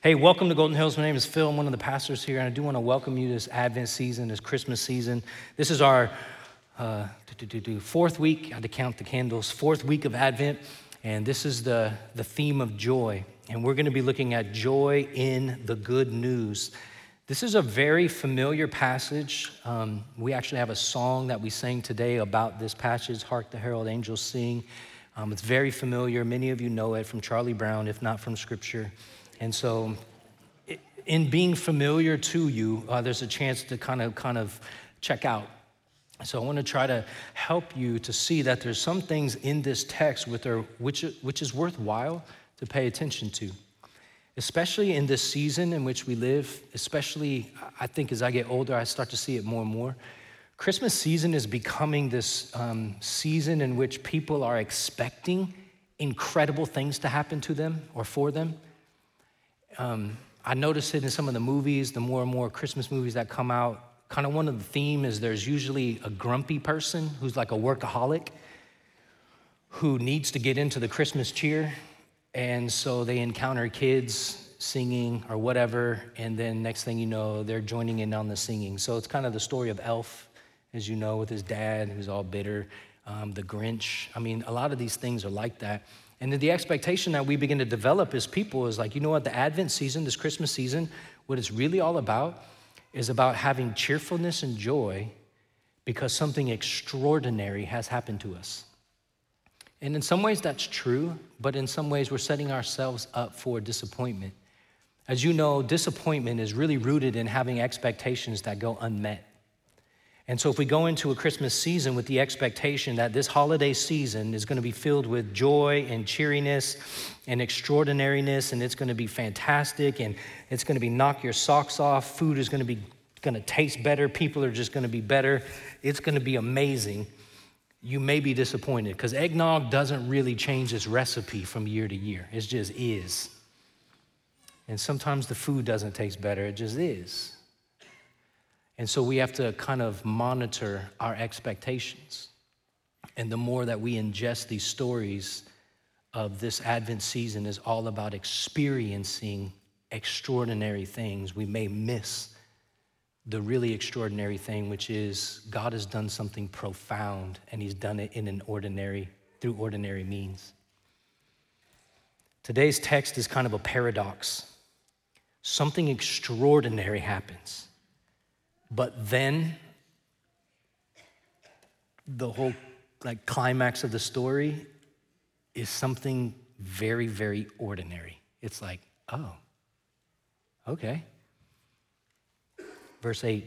Hey, welcome to Golden Hills. My name is Phil. I'm one of the pastors here, and I do want to welcome you this Advent season, this Christmas season. This is our fourth week. I had to count the candles. Fourth week of Advent, and this is the theme of joy. And we're going to be looking at joy in the good news. This is a very familiar passage. We actually have a song that we sang today about this passage, Hark the Herald Angels Sing. It's very familiar. Many of you know it from Charlie Brown, if not from Scripture. And so in being familiar to you, there's a chance to kind of check out. So I want to try to help you to see that there's some things in this text which is worthwhile to pay attention to, especially in this season in which we live, especially I think as I get older, I start to see it more and more. Christmas season is becoming this season in which people are expecting incredible things to happen to them or for them. I notice it in some of the movies, the more and more Christmas movies that come out. Kind of one of the themes is there's usually a grumpy person who's like a workaholic who needs to get into the Christmas cheer. And so they encounter kids singing or whatever, and then next thing you know, they're joining in on the singing. So it's kind of the story of Elf, as you know, with his dad who's all bitter, the Grinch. I mean, a lot of these things are like that. And the expectation that we begin to develop as people is like, you know what, the Advent season, this Christmas season, what it's really all about is about having cheerfulness and joy because something extraordinary has happened to us. And in some ways that's true, but in some ways we're setting ourselves up for disappointment. As you know, disappointment is really rooted in having expectations that go unmet. And so if we go into a Christmas season with the expectation that this holiday season is going to be filled with joy and cheeriness and extraordinariness, and it's going to be fantastic, and it's going to be knock your socks off, food is going to taste better, people are just going to be better, it's going to be amazing, you may be disappointed because eggnog doesn't really change its recipe from year to year. It just is. And sometimes the food doesn't taste better, it just is. And so we have to kind of monitor our expectations. And the more that we ingest these stories of this Advent season is all about experiencing extraordinary things, we may miss the really extraordinary thing, which is God has done something profound, and he's done it through ordinary means. Today's text is kind of a paradox. Something extraordinary happens. But then the whole climax of the story is something very, very ordinary. It's like, oh, okay. Verse 8.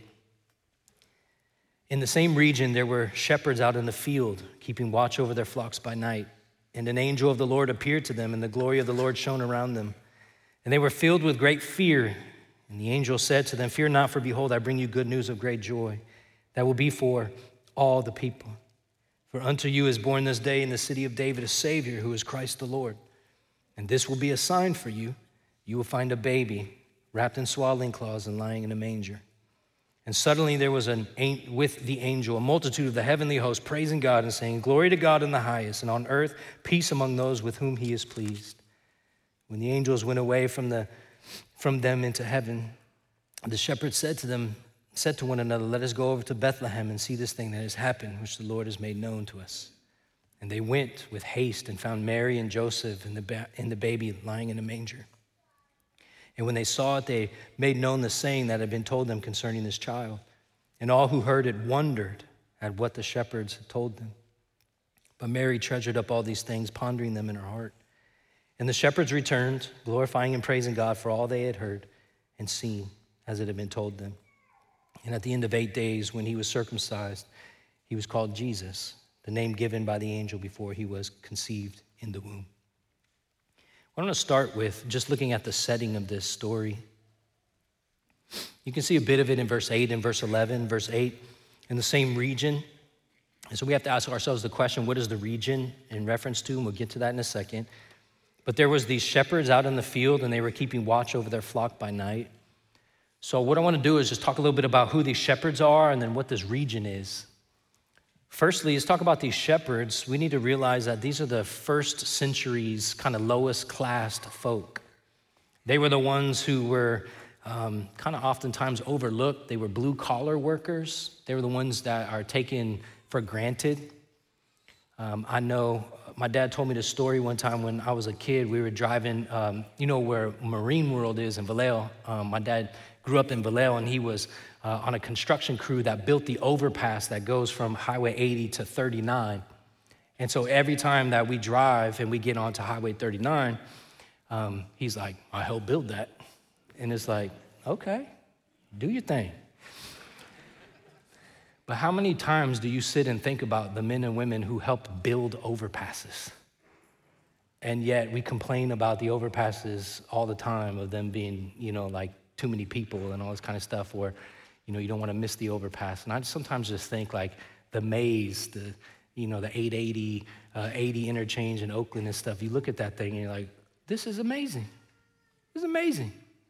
In the same region, there were shepherds out in the field, keeping watch over their flocks by night. And an angel of the Lord appeared to them, and the glory of the Lord shone around them. And they were filled with great fear. And the angel said to them, "Fear not, for behold, I bring you good news of great joy that will be for all the people. For unto you is born this day in the city of David a Savior, who is Christ the Lord. And this will be a sign for you. You will find a baby wrapped in swaddling cloths and lying in a manger." And suddenly there was with the angel a multitude of the heavenly host praising God and saying, "Glory to God in the highest, and on earth peace among those with whom he is pleased." When the angels went away from them into heaven, the shepherds said to one another, "Let us go over to Bethlehem and see this thing that has happened, which the Lord has made known to us." And they went with haste and found Mary and Joseph and the baby lying in a manger. And when they saw it, they made known the saying that had been told them concerning this child. And all who heard it wondered at what the shepherds had told them. But Mary treasured up all these things, pondering them in her heart. And the shepherds returned, glorifying and praising God for all they had heard and seen as it had been told them. And at the end of 8 days, when he was circumcised, he was called Jesus, the name given by the angel before he was conceived in the womb. I want to start with just looking at the setting of this story. You can see a bit of it in verse 8 and verse 11. Verse 8, in the same region. And so we have to ask ourselves the question, what is the region in reference to? And we'll get to that in a second. But there was these shepherds out in the field, and they were keeping watch over their flock by night. So what I want to do is just talk a little bit about who these shepherds are and then what this region is. Firstly, let's talk about these shepherds. We need to realize that these are the first century's kind of lowest classed folk. They were the ones who were kind of oftentimes overlooked. They were blue-collar workers. They were the ones that are taken for granted. I know my dad told me this story one time when I was a kid. We were driving, you know where Marine World is in Vallejo. My dad grew up in Vallejo, and he was on a construction crew that built the overpass that goes from Highway 80 to 39. And so every time that we drive and we get onto Highway 39, he's like, I helped build that. And it's like, okay, do your thing. But how many times do you sit and think about the men and women who helped build overpasses? And yet we complain about the overpasses all the time of them being, you know, like too many people and all this kind of stuff, or, you know, you don't want to miss the overpass. And I sometimes just think like the maze, the 880, 80 interchange in Oakland and stuff. You look at that thing and you're like, this is amazing. This is amazing.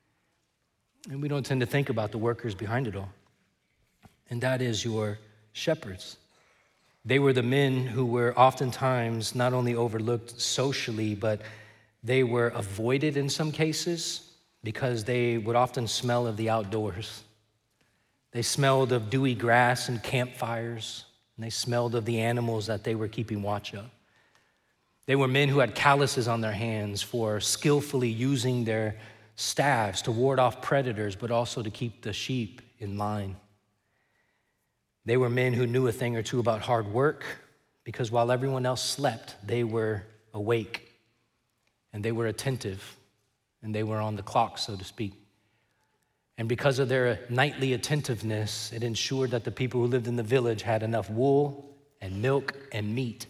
And we don't tend to think about the workers behind it all. And that is your shepherds. They were the men who were oftentimes not only overlooked socially, but they were avoided in some cases because they would often smell of the outdoors. They smelled of dewy grass and campfires, and they smelled of the animals that they were keeping watch of. They were men who had calluses on their hands for skillfully using their staffs to ward off predators, but also to keep the sheep in line. They were men who knew a thing or two about hard work, because while everyone else slept, they were awake, and they were attentive, and they were on the clock, so to speak. And because of their nightly attentiveness, it ensured that the people who lived in the village had enough wool and milk and meat.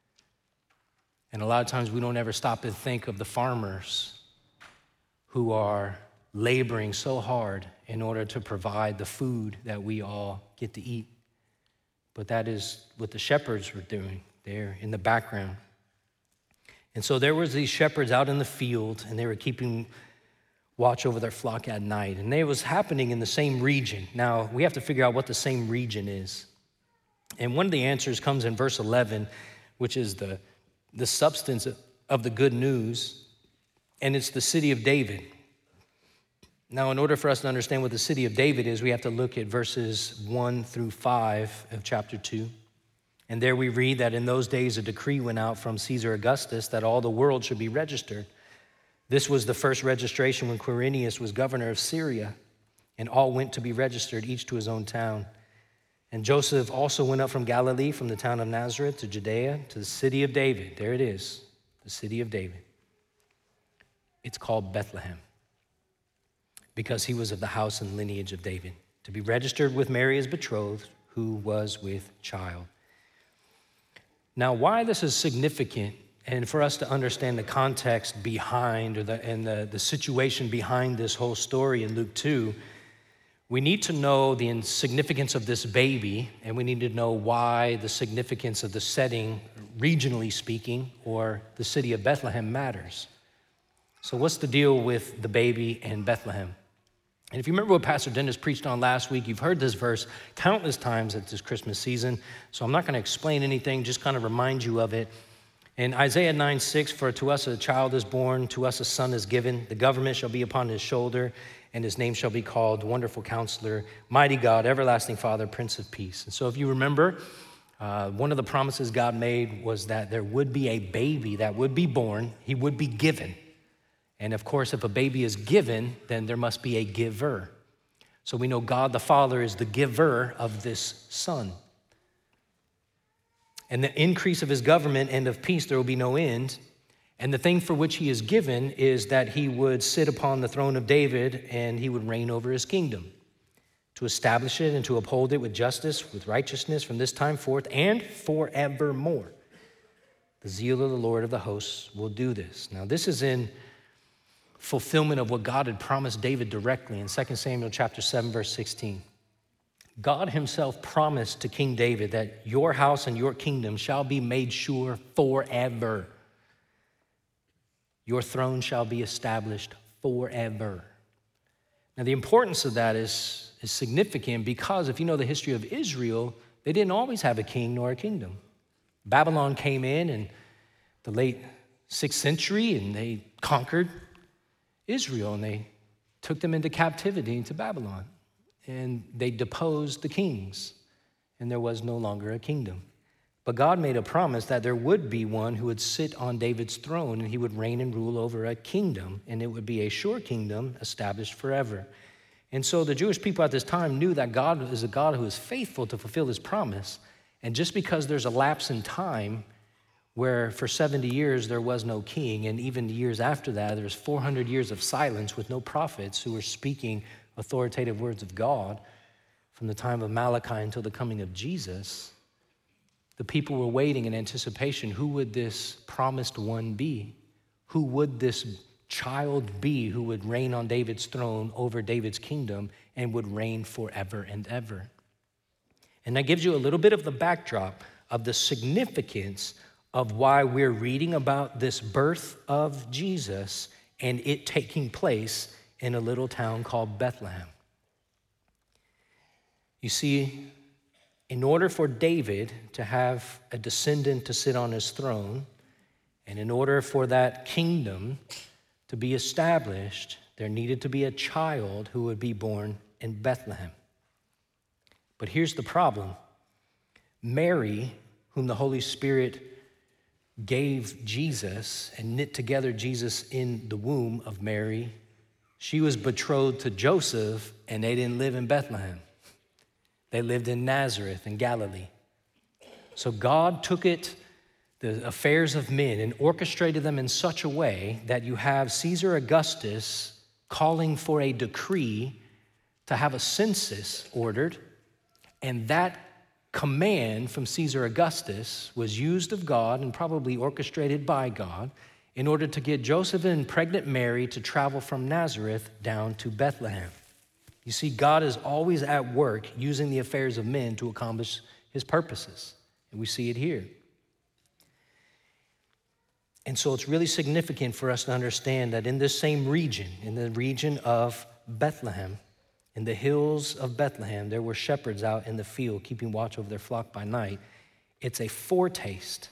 And a lot of times we don't ever stop and think of the farmers who are laboring so hard in order to provide the food that we all get to eat. But that is what the shepherds were doing there in the background. And so there was these shepherds out in the field, and they were keeping watch over their flock at night. And it was happening in the same region. Now, we have to figure out what the same region is. And one of the answers comes in verse 11, which is the substance of the good news, and it's the city of David. Now, in order for us to understand what the city of David is, we have to look at verses 1 through 5 of chapter 2. And there we read that in those days a decree went out from Caesar Augustus that all the world should be registered. This was the first registration when Quirinius was governor of Syria, and all went to be registered, each to his own town. And Joseph also went up from Galilee, from the town of Nazareth to Judea, to the city of David. There it is, the city of David. It's called Bethlehem, because he was of the house and lineage of David, to be registered with Mary his betrothed, who was with child. Now, why this is significant, and for us to understand the context behind, or the situation behind this whole story in Luke 2, we need to know the significance of this baby, and we need to know why the significance of the setting, regionally speaking, or the city of Bethlehem matters. So what's the deal with the baby in Bethlehem? And if you remember what Pastor Dennis preached on last week, you've heard this verse countless times at this Christmas season, so I'm not going to explain anything, just kind of remind you of it. In Isaiah 9:6, for to us a child is born, to us a son is given, the government shall be upon his shoulder, and his name shall be called Wonderful Counselor, Mighty God, Everlasting Father, Prince of Peace. And so if you remember, one of the promises God made was that there would be a baby that would be born, he would be given. And of course, if a baby is given, then there must be a giver. So we know God the Father is the giver of this son. And the increase of his government and of peace, there will be no end. And the thing for which he is given is that he would sit upon the throne of David and he would reign over his kingdom, to establish it and to uphold it with justice, with righteousness from this time forth and forevermore. The zeal of the Lord of the hosts will do this. Now, this is in fulfillment of what God had promised David directly in 2 Samuel chapter 7, verse 16. God himself promised to King David that your house and your kingdom shall be made sure forever. Your throne shall be established forever. Now, the importance of that is significant because if you know the history of Israel, they didn't always have a king nor a kingdom. Babylon came in the late 6th century and they conquered Israel, and they took them into captivity into Babylon. And they deposed the kings, and there was no longer a kingdom. But God made a promise that there would be one who would sit on David's throne, and he would reign and rule over a kingdom, and it would be a sure kingdom established forever. And so the Jewish people at this time knew that God is a God who is faithful to fulfill his promise. And just because there's a lapse in time where for 70 years there was no king, and even the years after that, there's 400 years of silence with no prophets who were speaking authoritative words of God from the time of Malachi until the coming of Jesus, the people were waiting in anticipation. Who would this promised one be? Who would this child be who would reign on David's throne over David's kingdom and would reign forever and ever? And that gives you a little bit of the backdrop of the significance of why we're reading about this birth of Jesus and it taking place in a little town called Bethlehem. You see, in order for David to have a descendant to sit on his throne, and in order for that kingdom to be established, there needed to be a child who would be born in Bethlehem. But here's the problem. Mary, whom the Holy Spirit gave Jesus and knit together Jesus in the womb of Mary, she was betrothed to Joseph, and they didn't live in Bethlehem. They lived in Nazareth in Galilee. So God took the affairs of men, and orchestrated them in such a way that you have Caesar Augustus calling for a decree to have a census ordered, and that command from Caesar Augustus was used of God and probably orchestrated by God in order to get Joseph and pregnant Mary to travel from Nazareth down to Bethlehem. You see, God is always at work using the affairs of men to accomplish his purposes, and we see it here. And so it's really significant for us to understand that in this same region, in the region of Bethlehem, in the hills of Bethlehem, there were shepherds out in the field keeping watch over their flock by night. It's a foretaste.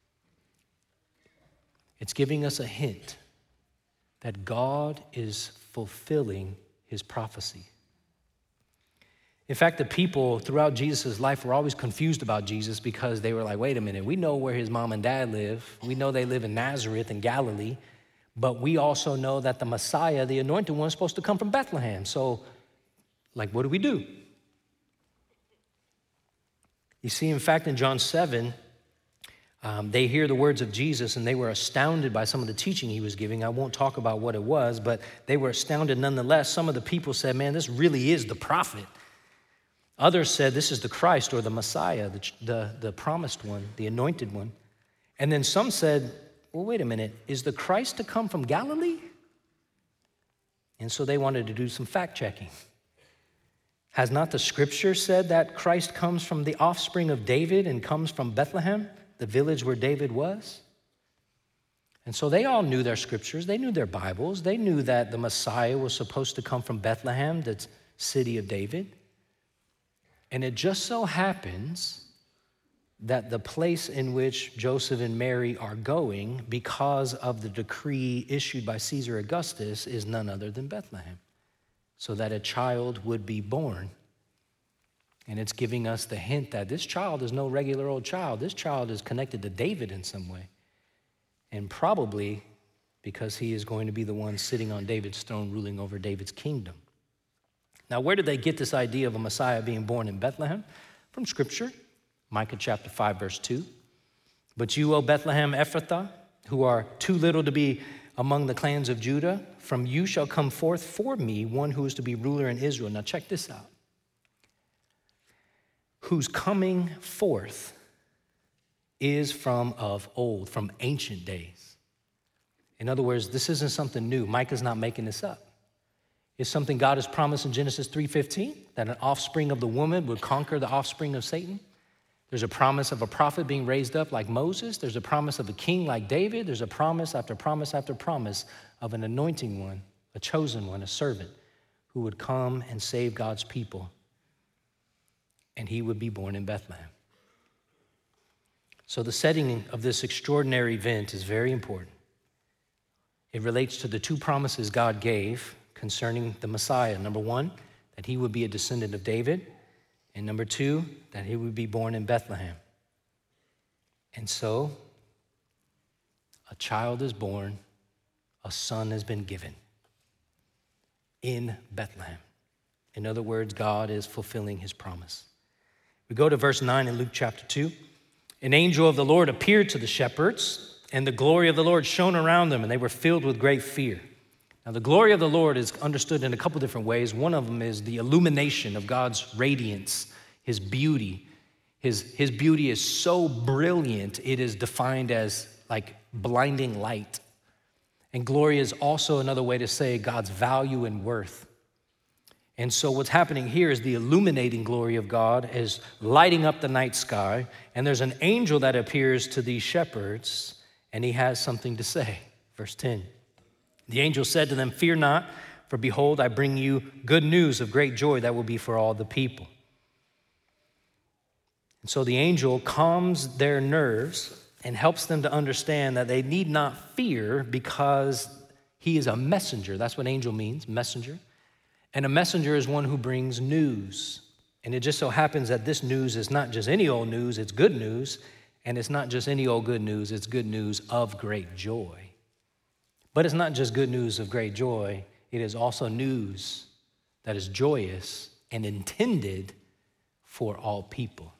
It's giving us a hint that God is fulfilling his prophecy. In fact, the people throughout Jesus' life were always confused about Jesus because they were like, wait a minute, we know where his mom and dad live. We know they live in Nazareth in Galilee, but we also know that the Messiah, the anointed one, is supposed to come from Bethlehem. So, what do we do? You see, in fact, in John 7, they hear the words of Jesus and they were astounded by some of the teaching he was giving. I won't talk about what it was, but they were astounded nonetheless. Some of the people said, man, this really is the prophet. Others said, this is the Christ or the Messiah, the promised one, the anointed one. And then some said, well, wait a minute, is the Christ to come from Galilee? And so they wanted to do some fact checking. Has not the scripture said that Christ comes from the offspring of David and comes from Bethlehem, the village where David was? And so they all knew their scriptures. They knew their Bibles. They knew that the Messiah was supposed to come from Bethlehem, the city of David. And it just so happens that the place in which Joseph and Mary are going, because of the decree issued by Caesar Augustus, is none other than Bethlehem, so that a child would be born. And it's giving us the hint that this child is no regular old child. This child is connected to David in some way, and probably because he is going to be the one sitting on David's throne, ruling over David's kingdom. Now, where did they get this idea of a Messiah being born in Bethlehem? From Scripture, Micah chapter 5, verse 2. But you, O Bethlehem Ephrathah, who are too little to be among the clans of Judah, from you shall come forth for me one who is to be ruler in Israel. Now check this out. Whose coming forth is from of old, from ancient days. In other words, this isn't something new. Micah's not making this up. It's something God has promised in Genesis 3:15, that an offspring of the woman would conquer the offspring of Satan. There's a promise of a prophet being raised up like Moses. There's a promise of a king like David. There's a promise after promise after promise of an anointing one, a chosen one, a servant who would come and save God's people. And he would be born in Bethlehem. So the setting of this extraordinary event is very important. It relates to the two promises God gave concerning the Messiah. Number one, that he would be a descendant of David. And number two, that he would be born in Bethlehem. And so, a child is born, a son has been given in Bethlehem. In other words, God is fulfilling his promise. We go to verse 9 in Luke chapter 2. An angel of the Lord appeared to the shepherds, and the glory of the Lord shone around them, and they were filled with great fear. Now, the glory of the Lord is understood in a couple different ways. One of them is the illumination of God's radiance, his beauty. His beauty is so brilliant, it is defined as like blinding light. And glory is also another way to say God's value and worth. And so what's happening here is the illuminating glory of God is lighting up the night sky, and there's an angel that appears to these shepherds, and he has something to say. Verse 10, the angel said to them, "Fear not, for behold, I bring you good news of great joy that will be for all the people." And so the angel calms their nerves and helps them to understand that they need not fear because he is a messenger. That's what angel means, messenger. And a messenger is one who brings news. And it just so happens that this news is not just any old news, it's good news. And it's not just any old good news, it's good news of great joy. But it's not just good news of great joy, it is also news that is joyous and intended for all people.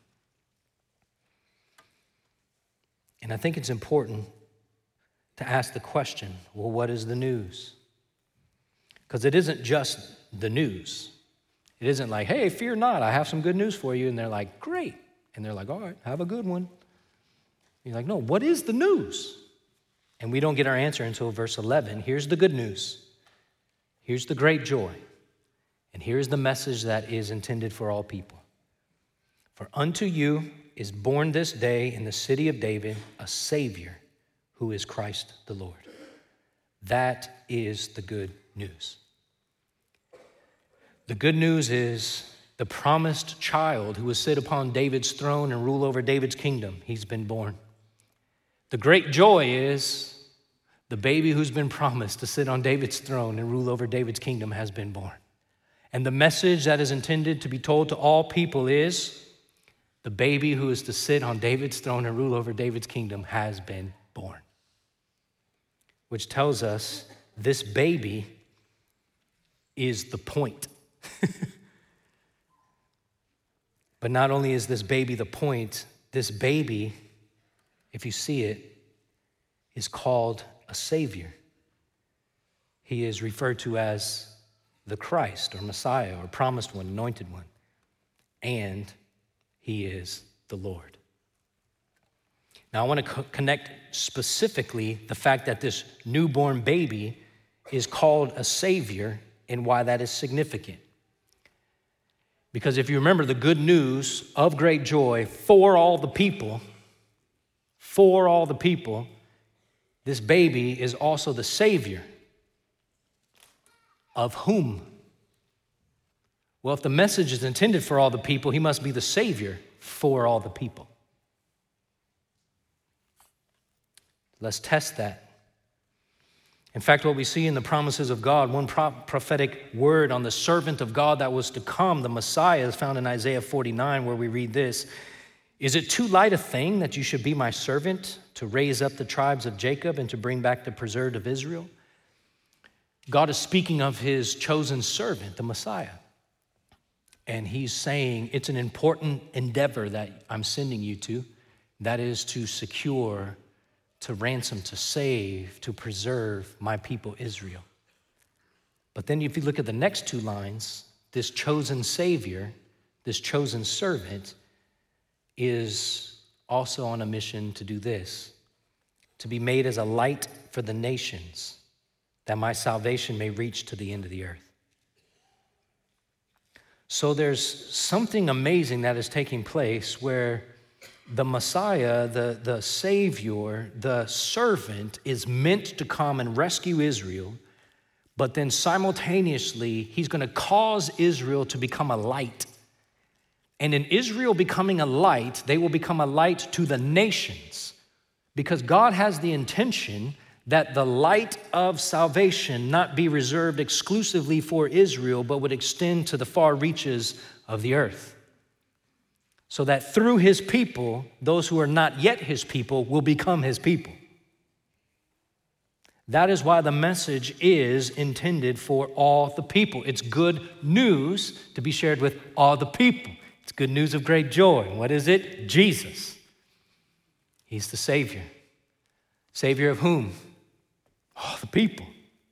And I think it's important to ask the question, well, what is the news? Because it isn't just the news. It isn't like, hey, fear not, I have some good news for you. And they're like, great. And they're like, all right, have a good one. You're like, no, what is the news? And we don't get our answer until verse 11. Here's the good news. Here's the great joy. And here's the message that is intended for all people. For unto you is born this day in the city of David a Savior who is Christ the Lord. That is the good news. The good news is the promised child who will sit upon David's throne and rule over David's kingdom. He's been born. The great joy is the baby who's been promised to sit on David's throne and rule over David's kingdom has been born. And the message that is intended to be told to all people is the baby who is to sit on David's throne and rule over David's kingdom has been born. Which tells us this baby is the point. But not only is this baby the point, this baby, if you see it, is called a Savior. He is referred to as the Christ or Messiah or promised one, anointed one. And he is the Lord. Now I want to connect specifically the fact that this newborn baby is called a Savior and why that is significant. Because if you remember the good news of great joy for all the people, this baby is also the Savior of whom? Well, if the message is intended for all the people, he must be the Savior for all the people. Let's test that. In fact, what we see in the promises of God, one prophetic word on the servant of God that was to come, the Messiah, is found in Isaiah 49, where we read this. Is it too light a thing that you should be my servant to raise up the tribes of Jacob and to bring back the preserved of Israel? God is speaking of his chosen servant, the Messiah. And he's saying it's an important endeavor that I'm sending you to. That is to secure, to ransom, to save, to preserve my people Israel. But then if you look at the next two lines, this chosen Savior, this chosen servant is also on a mission to do this, to be made as a light for the nations, that my salvation may reach to the end of the earth. So there's something amazing that is taking place where the Messiah, the Savior, the servant is meant to come and rescue Israel, but then simultaneously, he's going to cause Israel to become a light. And in Israel becoming a light, they will become a light to the nations because God has the intention that the light of salvation not be reserved exclusively for Israel, but would extend to the far reaches of the earth. So that through his people, those who are not yet his people will become his people. That is why the message is intended for all the people. It's good news to be shared with all the people. It's good news of great joy. What is it? Jesus. He's the Savior. Savior of whom? All the people.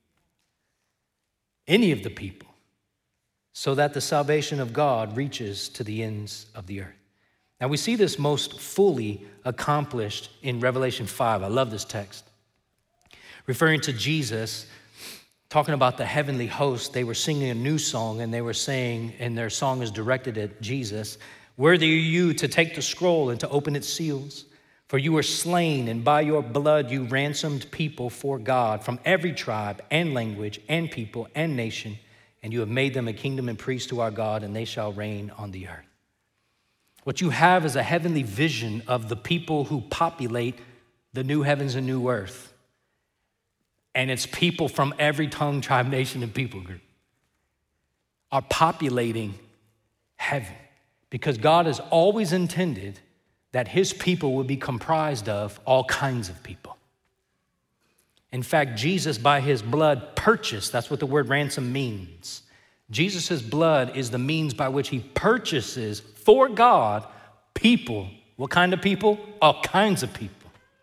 Any of the people. So that the salvation of God reaches to the ends of the earth. Now we see this most fully accomplished in Revelation 5. I love this text. Referring to Jesus, talking about the heavenly host, they were singing a new song, and they were saying, and their song is directed at Jesus, "Worthy are you to take the scroll and to open its seals. For you were slain, and by your blood you ransomed people for God from every tribe and language and people and nation, and you have made them a kingdom and priests to our God, and they shall reign on the earth." What you have is a heavenly vision of the people who populate the new heavens and new earth. And it's people from every tongue, tribe, nation, and people group are populating heaven, because God has always intended that his people would be comprised of all kinds of people. In fact, Jesus, by his blood, purchased, that's what the word ransom means. Jesus' blood is the means by which he purchases for God people. What kind of people? All kinds of people.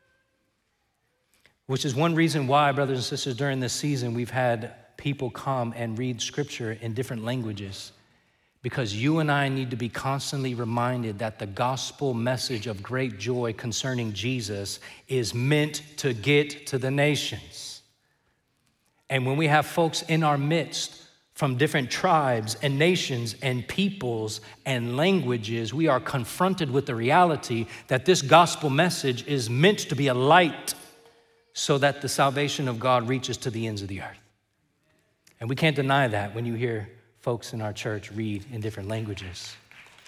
Which is one reason why, brothers and sisters, during this season, we've had people come and read scripture in different languages, because you and I need to be constantly reminded that the gospel message of great joy concerning Jesus is meant to get to the nations. And when we have folks in our midst from different tribes and nations and peoples and languages, we are confronted with the reality that this gospel message is meant to be a light so that the salvation of God reaches to the ends of the earth. And we can't deny that when you hear folks in our church read in different languages.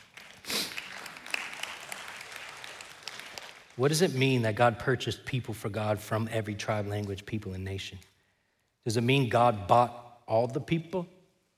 What does it mean that God purchased people for God from every tribe, language, people, and nation? Does it mean God bought all the people?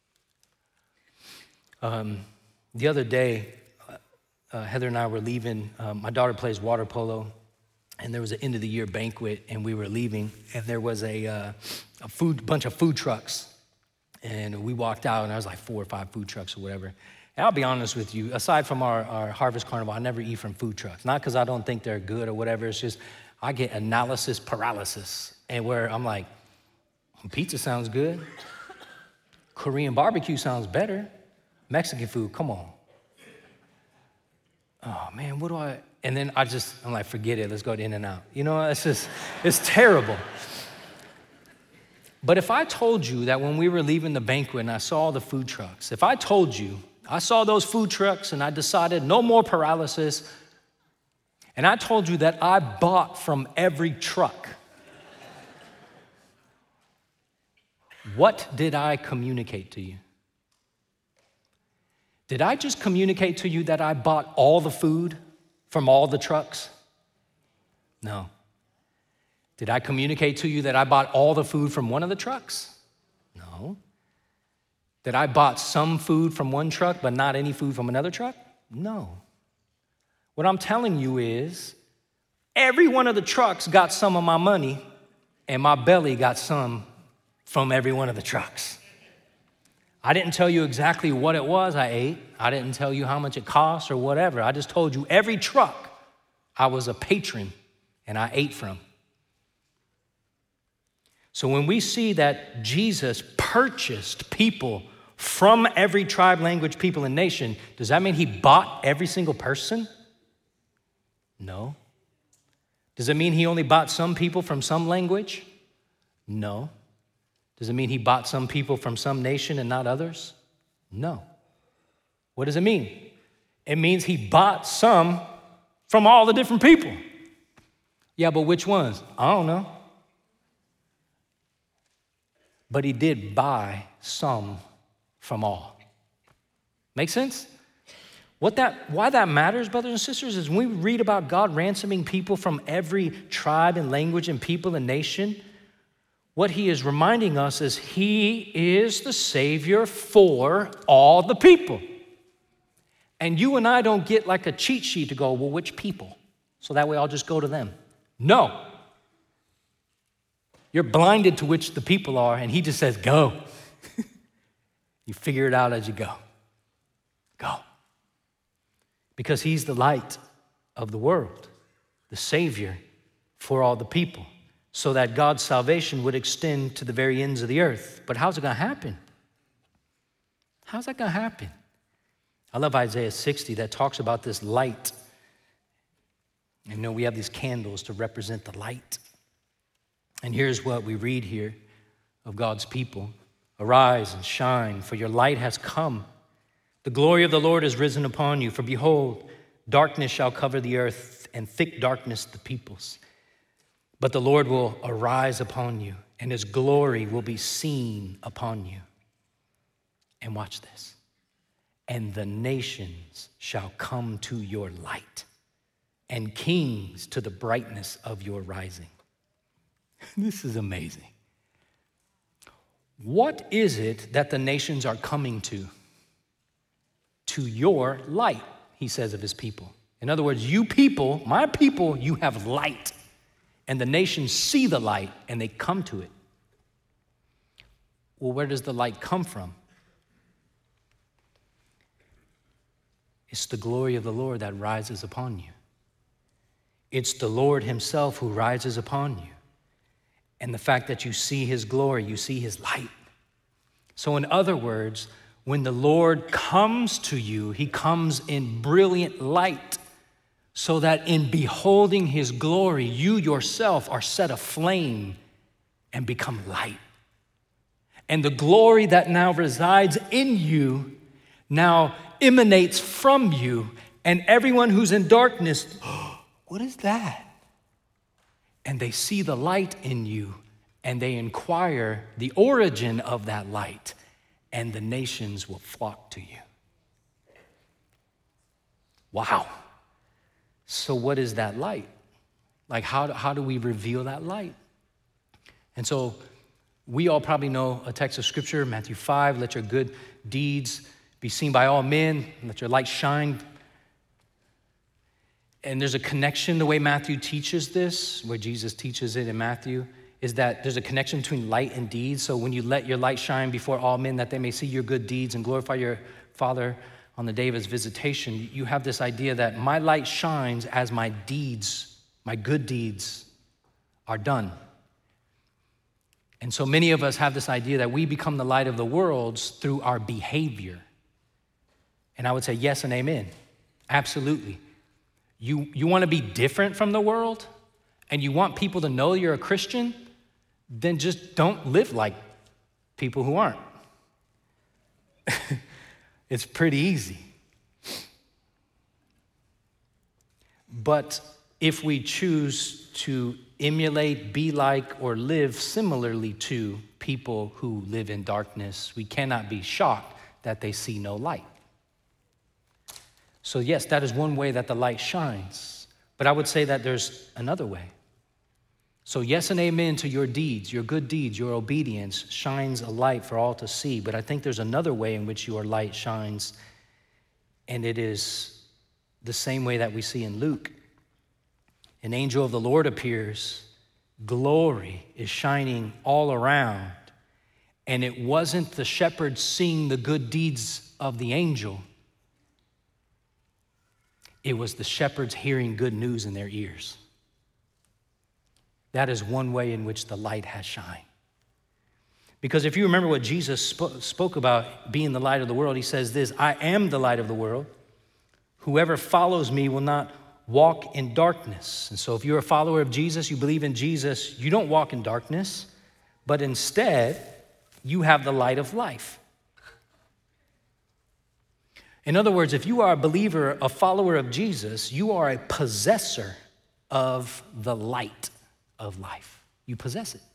The other day, Heather and I were leaving. My daughter plays water polo. And there was an end of the year banquet, and we were leaving, and there was a bunch of food trucks. And we walked out, and there was like 4 or 5 food trucks or whatever. And I'll be honest with you, aside from our Harvest Carnival, I never eat from food trucks. Not because I don't think they're good or whatever. It's just I get analysis paralysis, and where I'm like, pizza sounds good. Korean barbecue sounds better. Mexican food, come on. Oh man, what do I? And then I'm like, forget it, let's go to In-N-Out. You know, it's terrible. But if I told you that when we were leaving the banquet and I saw the food trucks, if I told you I saw those food trucks and I decided no more paralysis, and I told you that I bought from every truck, what did I communicate to you? Did I just communicate to you that I bought all the food from all the trucks? No. Did I communicate to you that I bought all the food from one of the trucks? No. Did I bought some food from one truck but not any food from another truck? No. What I'm telling you is every one of the trucks got some of my money, and my belly got some from every one of the trucks. I didn't tell you exactly what it was I ate. I didn't tell you how much it cost or whatever. I just told you every truck I was a patron and I ate from. So when we see that Jesus purchased people from every tribe, language, people, and nation, does that mean he bought every single person? No. Does it mean he only bought some people from some language? No. Does it mean he bought some people from some nation and not others? No. What does it mean? It means he bought some from all the different people. Yeah, but which ones? I don't know. But he did buy some from all. Make sense? Why that matters, brothers and sisters, is when we read about God ransoming people from every tribe and language and people and nation, what he is reminding us is he is the Savior for all the people. And you and I don't get like a cheat sheet to go, well, which people? So that way I'll just go to them. No. You're blinded to which the people are, and he just says, go. You figure it out as you go. Go. Because he's the light of the world, the Savior for all the people, so that God's salvation would extend to the very ends of the earth. But how's it going to happen? How's that going to happen? I love Isaiah 60 that talks about this light. And you know, we have these candles to represent the light. And here's what we read here of God's people. Arise and shine, for your light has come. The glory of the Lord is risen upon you. For behold, darkness shall cover the earth, and thick darkness the peoples. But the Lord will arise upon you, and his glory will be seen upon you. And watch this. And the nations shall come to your light, and kings to the brightness of your rising. This is amazing. What is it that the nations are coming to? To your light, he says of his people. In other words, you people, my people, you have light. And the nations see the light and they come to it. Well, where does the light come from? It's the glory of the Lord that rises upon you. It's the Lord himself who rises upon you. And the fact that you see his glory, you see his light. So in other words, when the Lord comes to you, he comes in brilliant light, so that in beholding his glory, you yourself are set aflame and become light. And the glory that now resides in you now emanates from you, and everyone who's in darkness, oh, what is that? And they see the light in you, and they inquire the origin of that light, and the nations will flock to you. Wow. So what is that light? Like, how do we reveal that light? And so we all probably know a text of scripture, Matthew 5, let your good deeds be seen by all men, let your light shine. And there's a connection, the way Matthew teaches this, where Jesus teaches it in Matthew, is that there's a connection between light and deeds. So when you let your light shine before all men, that they may see your good deeds and glorify your Father on the day of his visitation, you have this idea that my light shines as my deeds, my good deeds are done. And so many of us have this idea that we become the light of the world through our behavior. And I would say yes and amen. Absolutely. You want to be different from the world, and you want people to know you're a Christian, then just don't live like people who aren't. It's pretty easy. But if we choose to emulate, be like, or live similarly to people who live in darkness, we cannot be shocked that they see no light. So yes, that is one way that the light shines. But I would say that there's another way. So yes and amen to your deeds, your good deeds, your obedience shines a light for all to see. But I think there's another way in which your light shines, and it is the same way that we see in Luke. An angel of the Lord appears. Glory is shining all around. And it wasn't the shepherds seeing the good deeds of the angel. It was the shepherds hearing good news in their ears. That is one way in which the light has shined. Because if you remember what Jesus spoke about being the light of the world, he says this, I am the light of the world. Whoever follows me will not walk in darkness. And so if you're a follower of Jesus, you believe in Jesus, you don't walk in darkness, but instead you have the light of life. In other words, if you are a believer, a follower of Jesus, you are a possessor of the light of life. You possess it.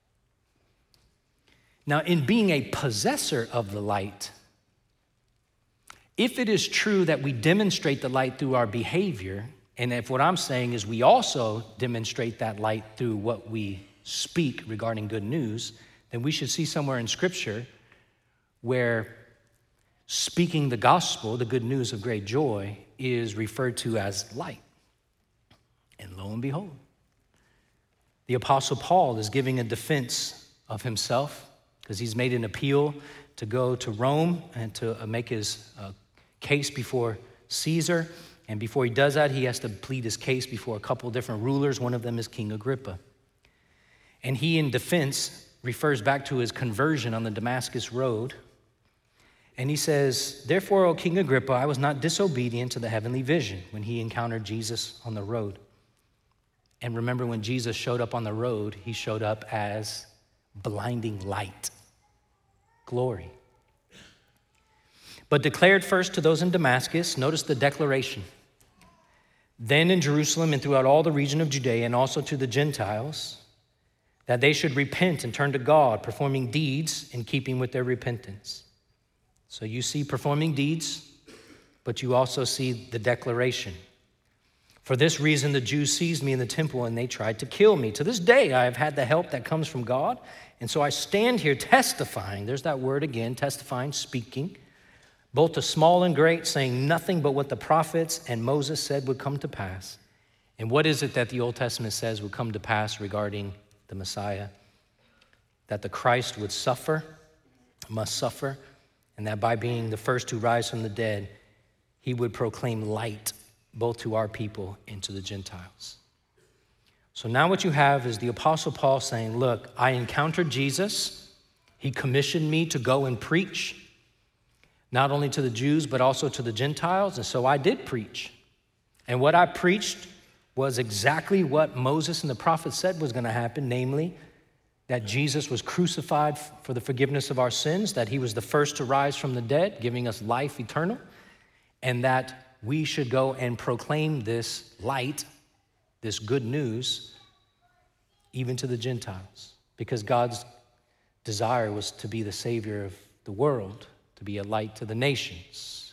Now, in being a possessor of the light, if it is true that we demonstrate the light through our behavior, and if what I'm saying is we also demonstrate that light through what we speak regarding good news, then we should see somewhere in Scripture where speaking the gospel, the good news of great joy, is referred to as light. And lo and behold, the Apostle Paul is giving a defense of himself because he's made an appeal to go to Rome and to make his case before Caesar. And before he does that, he has to plead his case before a couple different rulers. One of them is King Agrippa. And he, in defense, refers back to his conversion on the Damascus Road. And he says, "Therefore, O King Agrippa, I was not disobedient to the heavenly vision," when he encountered Jesus on the road. And remember, when Jesus showed up on the road, he showed up as blinding light, glory. "But declared first to those in Damascus," notice the declaration, "then in Jerusalem and throughout all the region of Judea and also to the Gentiles, that they should repent and turn to God, performing deeds in keeping with their repentance." So you see performing deeds, but you also see the declaration. "For this reason, the Jews seized me in the temple and they tried to kill me. To this day, I have had the help that comes from God. And so I stand here testifying," there's that word again, testifying, speaking, "both to small and great, saying nothing but what the prophets and Moses said would come to pass." And what is it that the Old Testament says would come to pass regarding the Messiah? That the Christ would suffer, must suffer, and that by being the first to rise from the dead, he would proclaim light both to our people and to the Gentiles. So now what you have is the Apostle Paul saying, look, I encountered Jesus. He commissioned me to go and preach, not only to the Jews, but also to the Gentiles. And so I did preach. And what I preached was exactly what Moses and the prophets said was going to happen, namely, that Jesus was crucified for the forgiveness of our sins, that he was the first to rise from the dead, giving us life eternal, and that we should go and proclaim this light, this good news, even to the Gentiles, because God's desire was to be the Savior of the world, to be a light to the nations.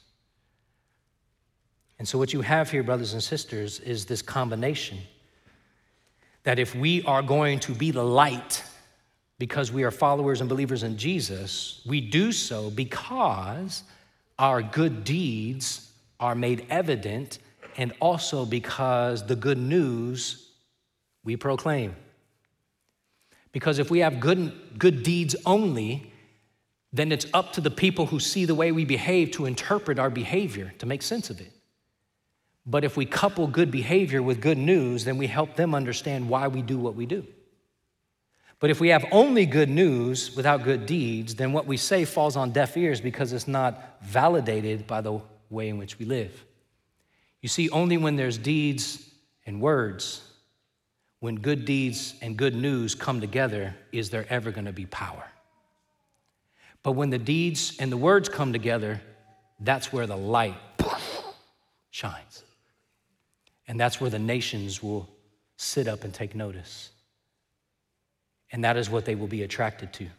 And so what you have here, brothers and sisters, is this combination that if we are going to be the light because we are followers and believers in Jesus, we do so because our good deeds are made evident, and also because the good news we proclaim. Because if we have good deeds only, then it's up to the people who see the way we behave to interpret our behavior, to make sense of it. But if we couple good behavior with good news, then we help them understand why we do what we do. But if we have only good news without good deeds, then what we say falls on deaf ears because it's not validated by the way in which we live. You see, only when there's deeds and words, when good deeds and good news come together, is there ever going to be power. But when the deeds and the words come together, that's where the light shines. And that's where the nations will sit up and take notice. And that is what they will be attracted to.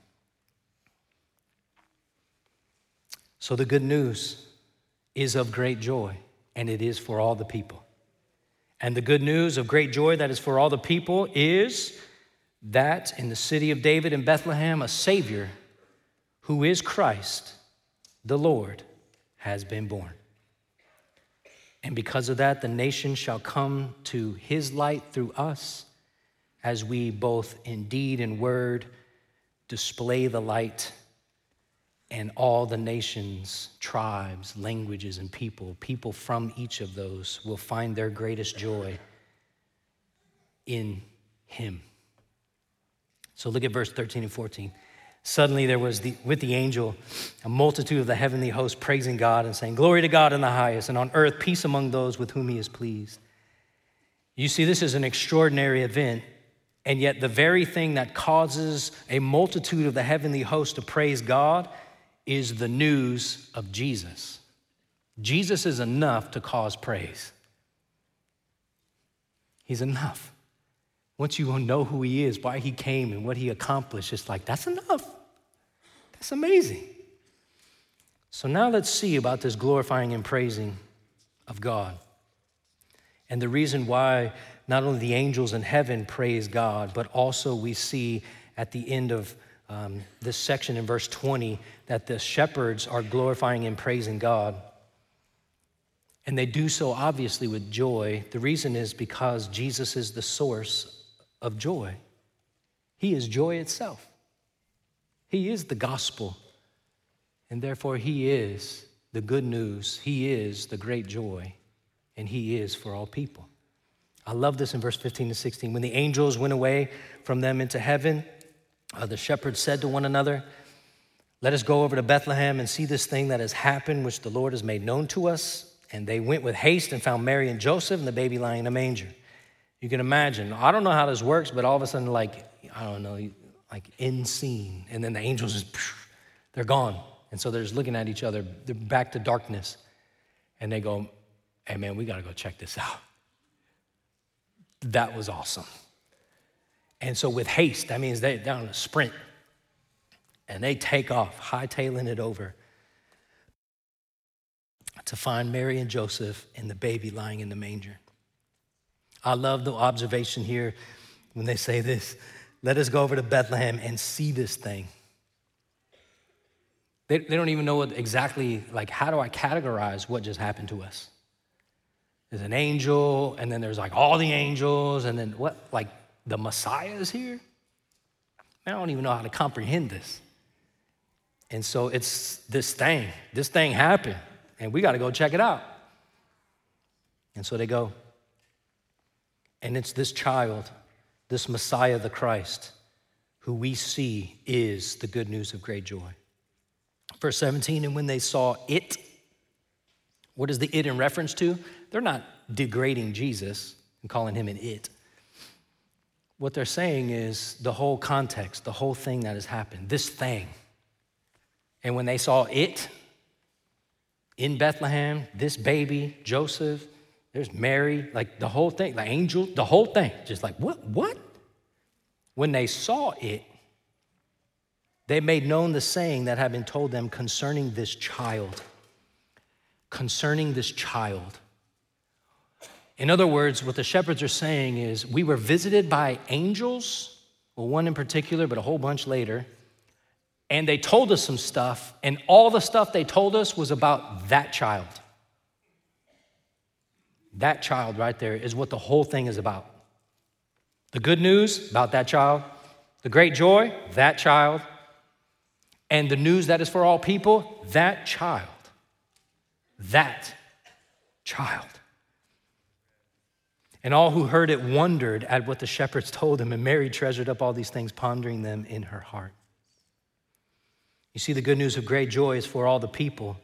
So the good news is of great joy, and it is for all the people. And the good news of great joy that is for all the people is that in the city of David in Bethlehem, a Savior who is Christ, the Lord, has been born. And because of that, the nation shall come to his light through us as we both in deed and word display the light, and all the nations, tribes, languages, and people from each of those will find their greatest joy in him. So look at verse 13 and 14. Suddenly there was with the angel a multitude of the heavenly host praising God and saying, "Glory to God in the highest, and on earth peace among those with whom he is pleased." You see, this is an extraordinary event, and yet the very thing that causes a multitude of the heavenly host to praise God is the news of Jesus. Jesus is enough to cause praise. He's enough. Once you know who he is, why he came, and what he accomplished, it's like, that's enough. That's amazing. So now let's see about this glorifying and praising of God. And the reason why not only the angels in heaven praise God, but also we see at the end of this section in verse 20 that the shepherds are glorifying and praising God. And they do so obviously with joy. The reason is because Jesus is the source of joy. He is joy itself. He is the gospel. And therefore, he is the good news. He is the great joy. And he is for all people. I love this in verse 15 to 16. When the angels went away from them into heaven, the shepherds said to one another, "Let us go over to Bethlehem and see this thing that has happened, which the Lord has made known to us." And they went with haste and found Mary and Joseph and the baby lying in a manger. You can imagine, I don't know how this works, but all of a sudden, like end scene. And then the angels just, they're gone. And so they're just looking at each other. They're back to darkness. And they go, "Hey man, we got to go check this out." That was awesome. And so with haste, that means they're on a sprint. And they take off, hightailing it over to find Mary and Joseph and the baby lying in the manger. I love the observation here when they say this, "Let us go over to Bethlehem and see this thing." They don't even know what exactly, like, how do I categorize what just happened to us? There's an angel, and then there's like all the angels, and then what, like the Messiah is here? I don't even know how to comprehend this. And so it's this thing happened. And we got to go check it out. And so they go. And it's this child, this Messiah, the Christ, who we see is the good news of great joy. Verse 17, and when they saw it, what is the it in reference to? They're not degrading Jesus and calling him an it. What they're saying is the whole context, the whole thing that has happened, this thing. And when they saw it, in Bethlehem, this baby, Joseph, there's Mary, like the whole thing, the angel, the whole thing. Just like, what? When they saw it, they made known the saying that had been told them concerning this child. Concerning this child. In other words, what the shepherds are saying is, we were visited by angels, well, one in particular, but a whole bunch later, and they told us some stuff, and all the stuff they told us was about that child. That child right there is what the whole thing is about. The good news about that child, the great joy, that child, and the news that is for all people, that child. That child. And all who heard it wondered at what the shepherds told them, and Mary treasured up all these things, pondering them in her heart. You see, the good news of great joy is for all the people.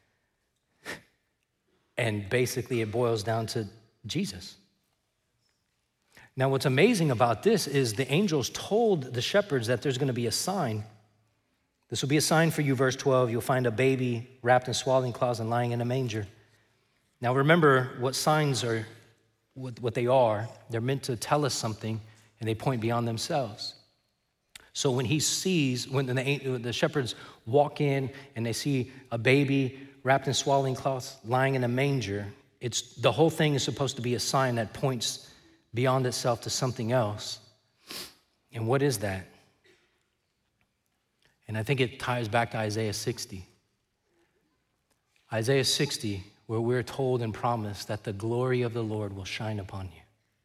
And basically it boils down to Jesus. Now, what's amazing about this is the angels told the shepherds that there's going to be a sign. This will be a sign for you, verse 12. You'll find a baby wrapped in swaddling cloths and lying in a manger. Now, remember what signs are, what they are. They're meant to tell us something, and they point beyond themselves. So when the shepherds walk in and they see a baby wrapped in swaddling cloths lying in a manger, the whole thing is supposed to be a sign that points beyond itself to something else. And what is that? And I think it ties back to Isaiah 60. Isaiah 60, where we're told and promised that the glory of the Lord will shine upon you.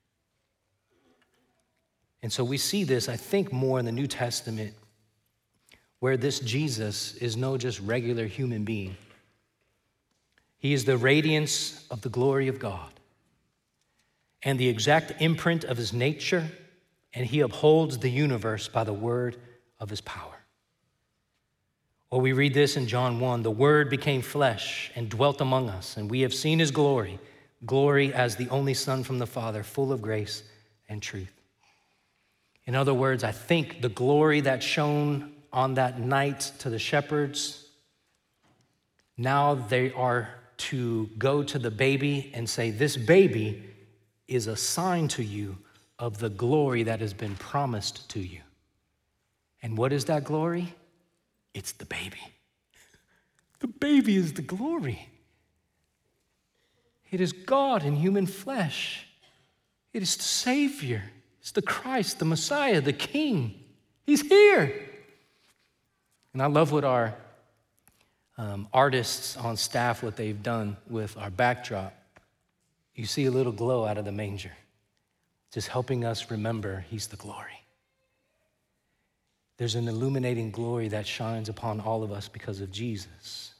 And so we see this, I think, more in the New Testament, where this Jesus is no just regular human being. He is the radiance of the glory of God and the exact imprint of his nature, and he upholds the universe by the word of his power. Or we read this in John 1, the word became flesh and dwelt among us, and we have seen his glory, glory as the only Son from the Father, full of grace and truth. In other words, I think the glory that shone on that night to the shepherds, now they are to go to the baby and say, this baby is a sign to you of the glory that has been promised to you. And what is that glory? It's the baby. The baby is the glory. It is God in human flesh. It is the Savior. It's the Christ, the Messiah, the King. He's here. And I love what our artists on staff, what they've done with our backdrop. You see a little glow out of the manger, just helping us remember He's the glory. There's an illuminating glory that shines upon all of us because of Jesus.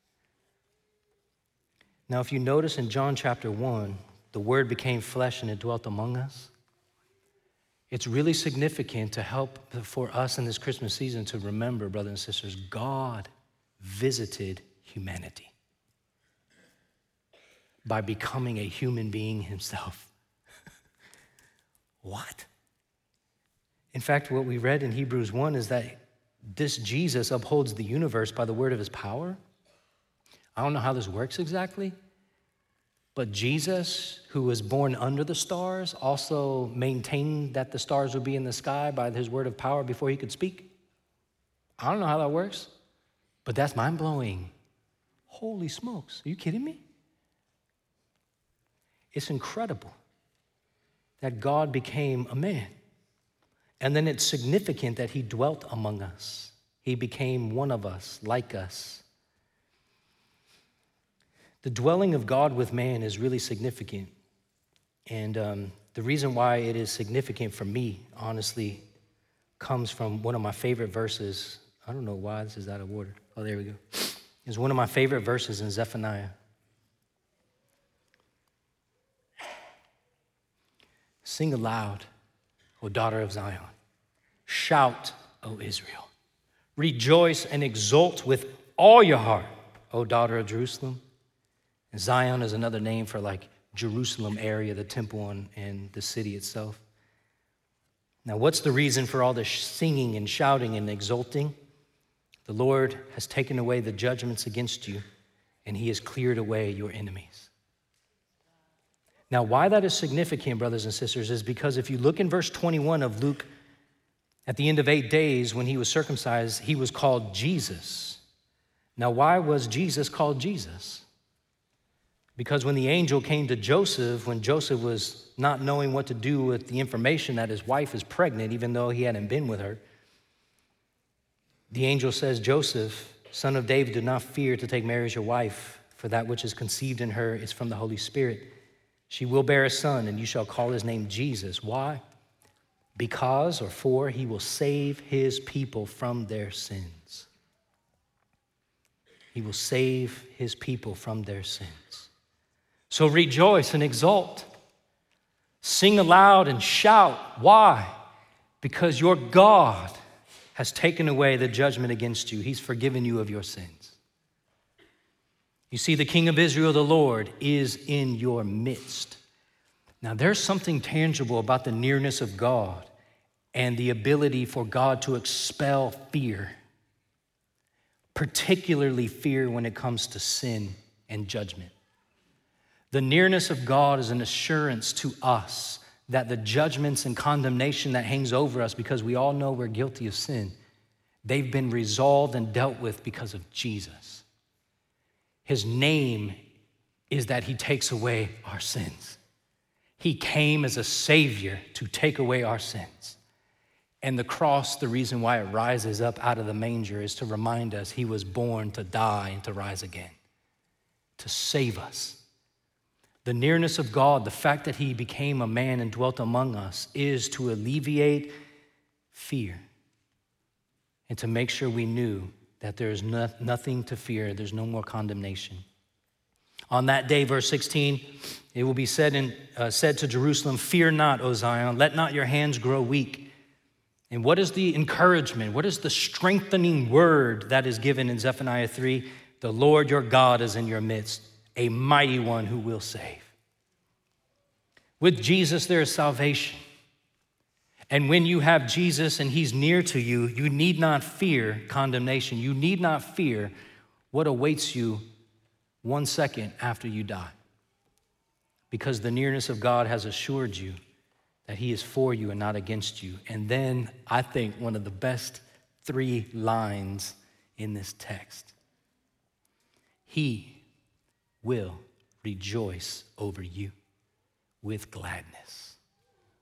Now, if you notice in John chapter 1, the Word became flesh and it dwelt among us. It's really significant to help for us in this Christmas season to remember, brothers and sisters, God visited humanity by becoming a human being Himself. What? In fact, what we read in Hebrews 1 is that this Jesus upholds the universe by the word of His power. I don't know how this works exactly, but Jesus, who was born under the stars, also maintained that the stars would be in the sky by His word of power before He could speak. I don't know how that works, but that's mind-blowing. Holy smokes, are you kidding me? It's incredible that God became a man. And then it's significant that He dwelt among us. He became one of us, like us. The dwelling of God with man is really significant. And the reason why it is significant for me, honestly, comes from one of my favorite verses. I don't know why this is out of order. Oh, there we go. It's one of my favorite verses in Zephaniah. Sing aloud, O daughter of Zion. Shout, O Israel. Rejoice and exult with all your heart, O daughter of Jerusalem. And Zion is another name for like Jerusalem area, the temple and the city itself. Now, what's the reason for all this singing and shouting and exulting? The Lord has taken away the judgments against you, and He has cleared away your enemies. Now, why that is significant, brothers and sisters, is because if you look in verse 21 of Luke, at the end of 8 days when He was circumcised, He was called Jesus. Now, why was Jesus called Jesus? Because when the angel came to Joseph, when Joseph was not knowing what to do with the information that his wife is pregnant, even though he hadn't been with her, the angel says, Joseph, son of David, do not fear to take Mary as your wife, for that which is conceived in her is from the Holy Spirit. She will bear a son, and you shall call his name Jesus. Why? Because, or for, He will save His people from their sins. He will save His people from their sins. So rejoice and exult. Sing aloud and shout. Why? Because your God has taken away the judgment against you. He's forgiven you of your sins. You see, the King of Israel, the Lord, is in your midst. Now, there's something tangible about the nearness of God and the ability for God to expel fear, particularly fear when it comes to sin and judgment. The nearness of God is an assurance to us that the judgments and condemnation that hangs over us, because we all know we're guilty of sin, they've been resolved and dealt with because of Jesus. His name is that He takes away our sins. He came as a Savior to take away our sins. And the cross, the reason why it rises up out of the manger is to remind us He was born to die and to rise again, to save us. The nearness of God, the fact that He became a man and dwelt among us, is to alleviate fear and to make sure we knew that there is nothing to fear. There's no more condemnation. On that day, verse 16, it will be said to Jerusalem, fear not, O Zion, let not your hands grow weak. And what is the encouragement? What is the strengthening word that is given in Zephaniah 3? The Lord your God is in your midst, a mighty one who will save. With Jesus, there is salvation. And when you have Jesus and He's near to you, you need not fear condemnation. You need not fear what awaits you 1 second after you die. Because the nearness of God has assured you that He is for you and not against you. And then I think one of the best 3 lines in this text. He will rejoice over you with gladness.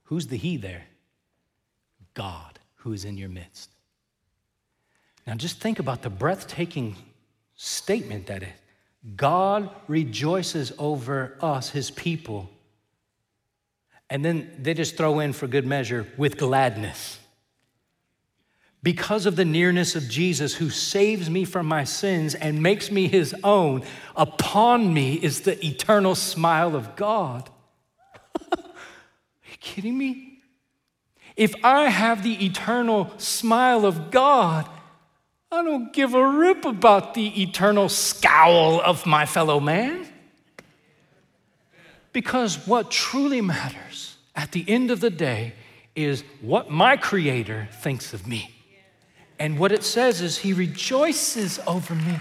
Who's the he there? God, who is in your midst. Now just think about the breathtaking statement that is. God rejoices over us, his people. And then they just throw in for good measure, with gladness. Because of the nearness of Jesus, who saves me from my sins and makes me his own, upon me is the eternal smile of God. Are you kidding me? If I have the eternal smile of God, I don't give a rip about the eternal scowl of my fellow man. Because what truly matters at the end of the day is what my Creator thinks of me. And what it says is he rejoices over me.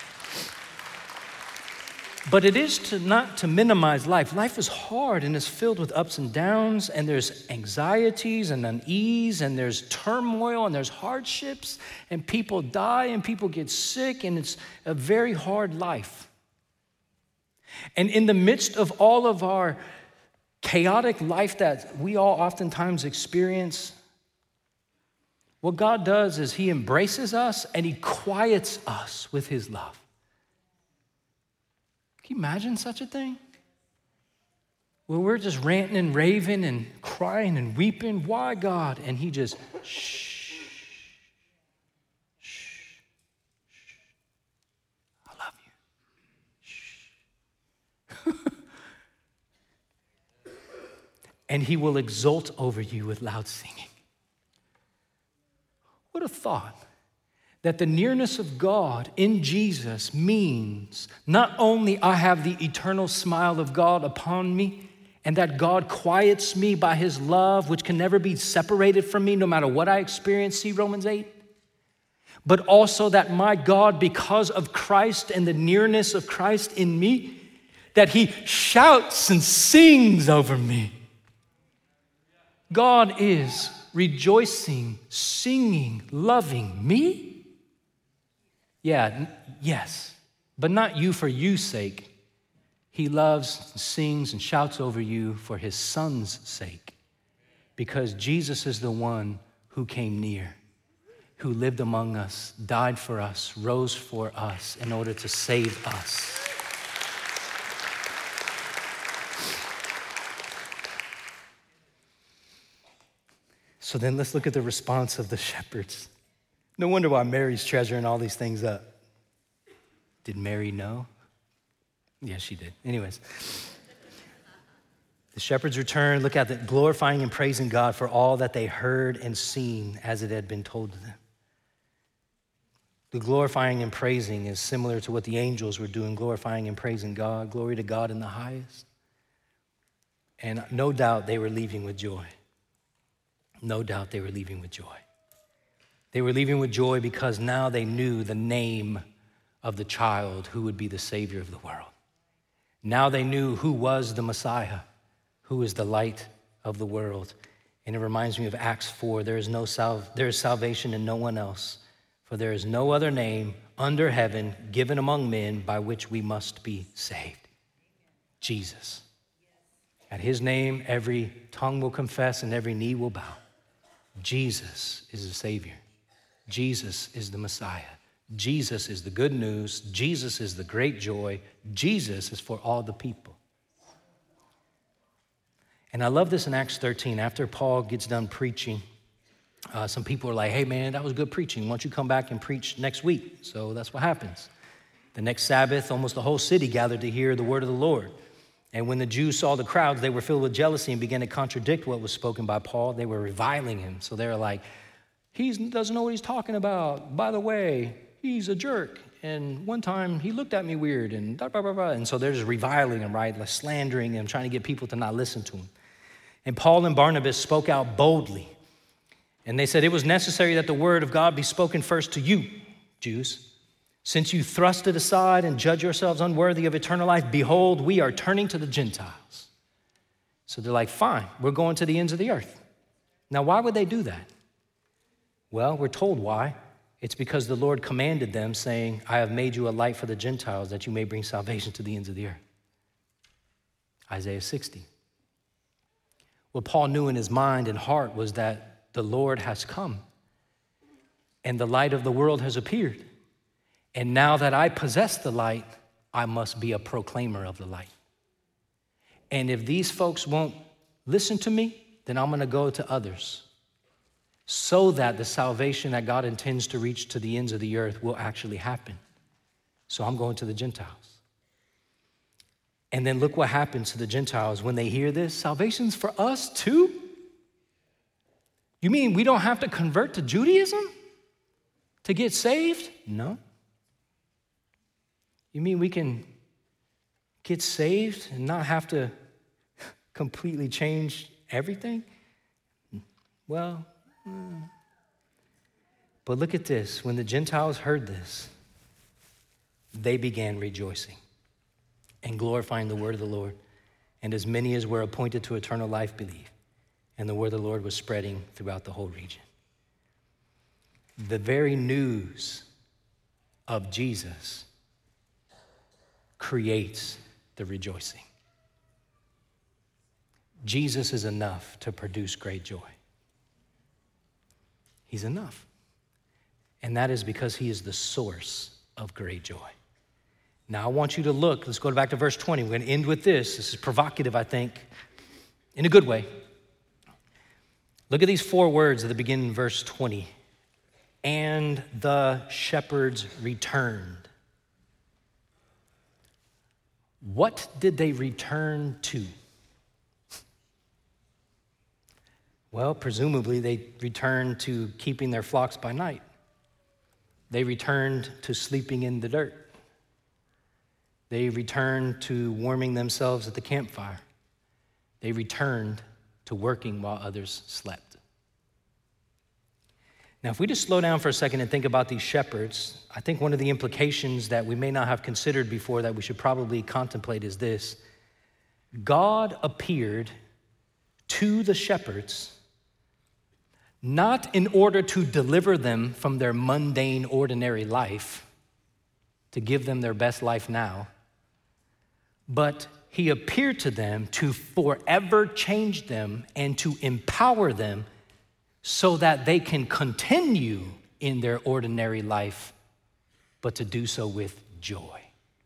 But it is not to minimize life. Life is hard and is filled with ups and downs, and there's anxieties and unease, and there's turmoil and there's hardships, and people die and people get sick, and it's a very hard life. And in the midst of all of our chaotic life that we all oftentimes experience, what God does is he embraces us and he quiets us with his love. Can you imagine such a thing? Where we're just ranting and raving and crying and weeping. Why, God? And he just, shh, shh, shh. I love you. Shh. And he will exult over you with loud singing. What a thought. That the nearness of God in Jesus means not only I have the eternal smile of God upon me, and that God quiets me by his love, which can never be separated from me no matter what I experience, see Romans 8, but also that my God, because of Christ and the nearness of Christ in me, that he shouts and sings over me. God is rejoicing, singing, loving me. Yeah, yes, but not you for you's sake. He loves, sings, and shouts over you for his son's sake. Because Jesus is the one who came near, who lived among us, died for us, rose for us in order to save us. So then let's look at the response of the shepherds. No wonder why Mary's treasuring all these things up. Did Mary know? Yes, she did. Anyways, the shepherds returned, look at it, glorifying and praising God for all that they heard and seen as it had been told to them. The glorifying and praising is similar to what the angels were doing, glorifying and praising God. Glory to God in the highest. And no doubt they were leaving with joy. No doubt they were leaving with joy. They were leaving with joy because now they knew the name of the child who would be the Savior of the world. Now they knew who was the Messiah, who is the light of the world. And it reminds me of Acts 4. There is salvation in no one else, for there is no other name under heaven given among men by which we must be saved. Jesus. At his name, every tongue will confess and every knee will bow. Jesus is the Savior. Jesus is the Messiah. Jesus is the good news. Jesus is the great joy. Jesus is for all the people. And I love this in Acts 13. After Paul gets done preaching, some people are like, hey man, that was good preaching. Why don't you come back and preach next week? So that's what happens. The next Sabbath, almost the whole city gathered to hear the word of the Lord. And when the Jews saw the crowds, they were filled with jealousy and began to contradict what was spoken by Paul. They were reviling him. So they were like, he doesn't know what he's talking about. By the way, he's a jerk. And one time he looked at me weird and blah, blah, blah, blah. And so they're just reviling him, right? Like slandering him, trying to get people to not listen to him. And Paul and Barnabas spoke out boldly. And they said it was necessary that the word of God be spoken first to you, Jews. Since you thrust it aside and judge yourselves unworthy of eternal life, behold, we are turning to the Gentiles. So they're like, fine, we're going to the ends of the earth. Now, why would they do that? Well, we're told why. It's because the Lord commanded them, saying, I have made you a light for the Gentiles, that you may bring salvation to the ends of the earth. Isaiah 60. What Paul knew in his mind and heart was that the Lord has come and the light of the world has appeared. And now that I possess the light, I must be a proclaimer of the light. And if these folks won't listen to me, then I'm gonna go to others so that the salvation that God intends to reach to the ends of the earth will actually happen. So I'm going to the Gentiles. And then look what happens to the Gentiles when they hear this. Salvation's for us too? You mean we don't have to convert to Judaism to get saved? No. You mean we can get saved and not have to completely change everything? Well, but look at this. When the Gentiles heard this, they began rejoicing and glorifying the word of the Lord. And as many as were appointed to eternal life believed. And the word of the Lord was spreading throughout the whole region. The very news of Jesus creates the rejoicing. Jesus is enough to produce great joy. He's enough. And that is because he is the source of great joy. Now, I want you to look. Let's go back to verse 20. We're going to end with this. This is provocative, I think, in a good way. Look at these 4 words at the beginning of verse 20. And the shepherds returned. What did they return to? Well, presumably they returned to keeping their flocks by night. They returned to sleeping in the dirt. They returned to warming themselves at the campfire. They returned to working while others slept. Now, if we just slow down for a second and think about these shepherds, I think one of the implications that we may not have considered before that we should probably contemplate is this. God appeared to the shepherds not in order to deliver them from their mundane, ordinary life, to give them their best life now, but he appeared to them to forever change them and to empower them so that they can continue in their ordinary life, but to do so with joy.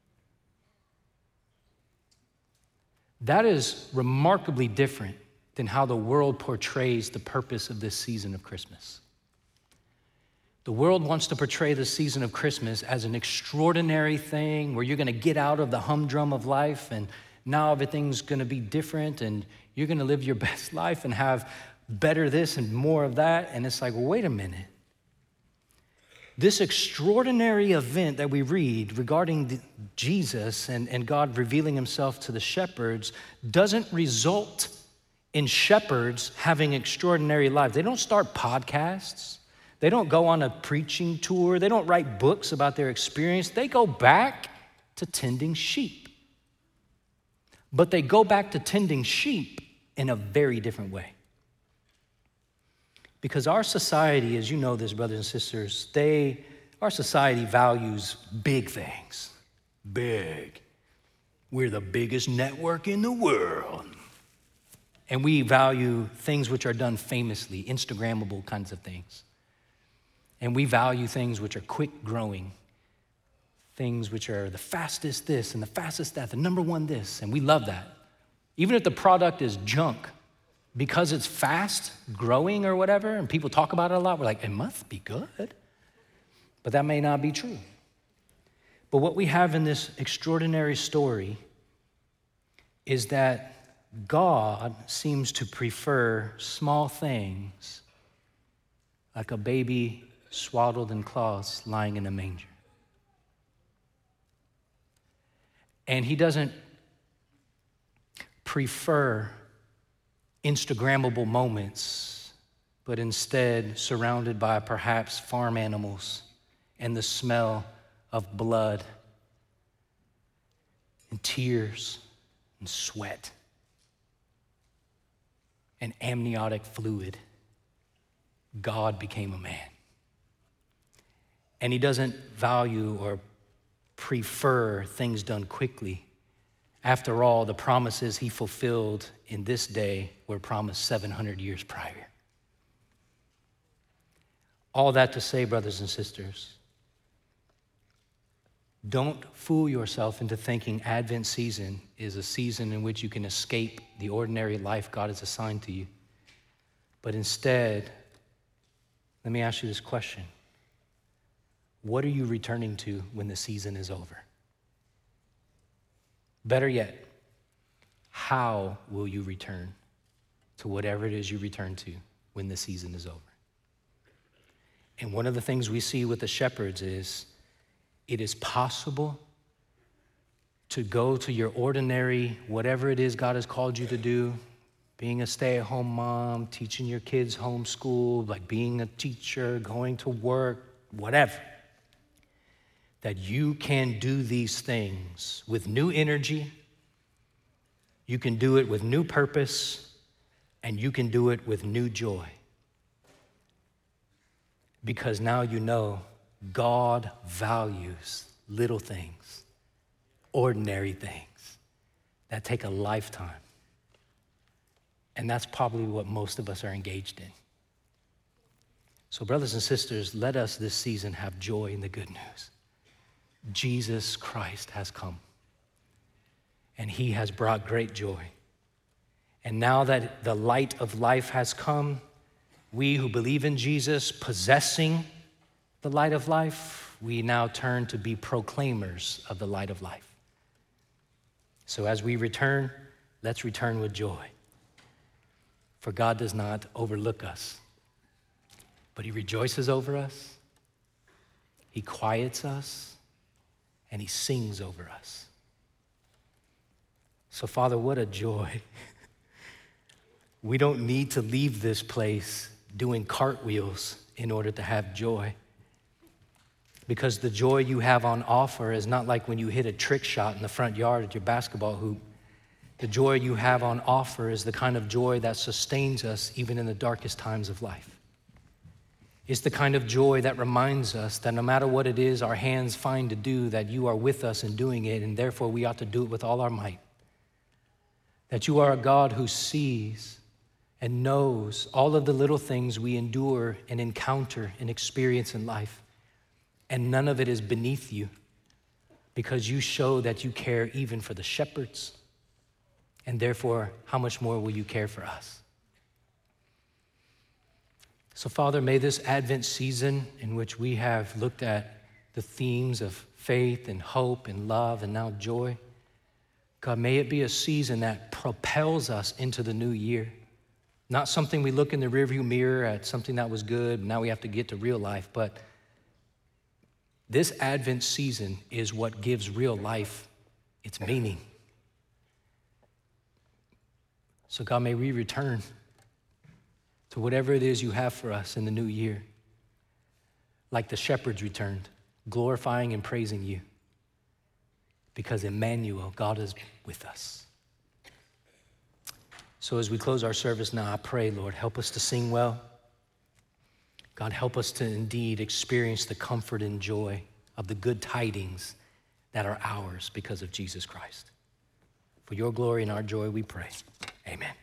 That is remarkably different than how the world portrays the purpose of this season of Christmas. The world wants to portray the season of Christmas as an extraordinary thing where you're gonna get out of the humdrum of life and now everything's gonna be different and you're gonna live your best life and have better this and more of that. And it's like, well, wait a minute. This extraordinary event that we read regarding Jesus and God revealing himself to the shepherds doesn't result in shepherds having extraordinary lives. They don't start podcasts. They don't go on a preaching tour. They don't write books about their experience. They go back to tending sheep. But they go back to tending sheep in a very different way. Because our society, as you know this, brothers and sisters, our society values big things. Big. We're the biggest network in the world. And we value things which are done famously, Instagrammable kinds of things. And we value things which are quick growing, things which are the fastest this and the fastest that, the number one this, and we love that. Even if the product is junk, because it's fast growing or whatever, and people talk about it a lot, we're like, it must be good. But that may not be true. But what we have in this extraordinary story is that God seems to prefer small things like a baby swaddled in cloths lying in a manger. And he doesn't prefer Instagrammable moments, but instead surrounded by perhaps farm animals and the smell of blood and tears and sweat and amniotic fluid. God became a man. And he doesn't value or prefer things done quickly After all, the promises he fulfilled in this day were promised 700 years prior. All that to say, brothers and sisters, don't fool yourself into thinking Advent season is a season in which you can escape the ordinary life God has assigned to you. But instead, let me ask you this question. What are you returning to when the season is over? Better yet, how will you return to whatever it is you return to when the season is over? And one of the things we see with the shepherds is it is possible to go to your ordinary, whatever it is God has called you to do, being a stay-at-home mom, teaching your kids homeschool, like being a teacher, going to work, whatever, that you can do these things with new energy, you can do it with new purpose, and you can do it with new joy. Because now you know God values little things, ordinary things that take a lifetime. And that's probably what most of us are engaged in. So brothers and sisters, let us this season have joy in the good news. Jesus Christ has come, and he has brought great joy. And now that the light of life has come, we who believe in Jesus, possessing the light of life, we now turn to be proclaimers of the light of life. So as we return, let's return with joy. For God does not overlook us, but he rejoices over us, he quiets us, and he sings over us. So Father, what a joy. We don't need to leave this place doing cartwheels in order to have joy. Because the joy you have on offer is not like when you hit a trick shot in the front yard at your basketball hoop. The joy you have on offer is the kind of joy that sustains us even in the darkest times of life. It's the kind of joy that reminds us that no matter what it is our hands find to do, that you are with us in doing it, and therefore we ought to do it with all our might. That you are a God who sees and knows all of the little things we endure and encounter and experience in life. And none of it is beneath you, because you show that you care even for the shepherds. And therefore, how much more will you care for us? So Father, may this Advent season in which we have looked at the themes of faith and hope and love and now joy, God, may it be a season that propels us into the new year. Not something we look in the rearview mirror at something that was good, and now we have to get to real life, but this Advent season is what gives real life its meaning. So God, may we return to whatever it is you have for us in the new year, like the shepherds returned, glorifying and praising you, because Emmanuel, God is with us. So as we close our service now, I pray, Lord, help us to sing well. God, help us to indeed experience the comfort and joy of the good tidings that are ours because of Jesus Christ. For your glory and our joy, we pray. Amen.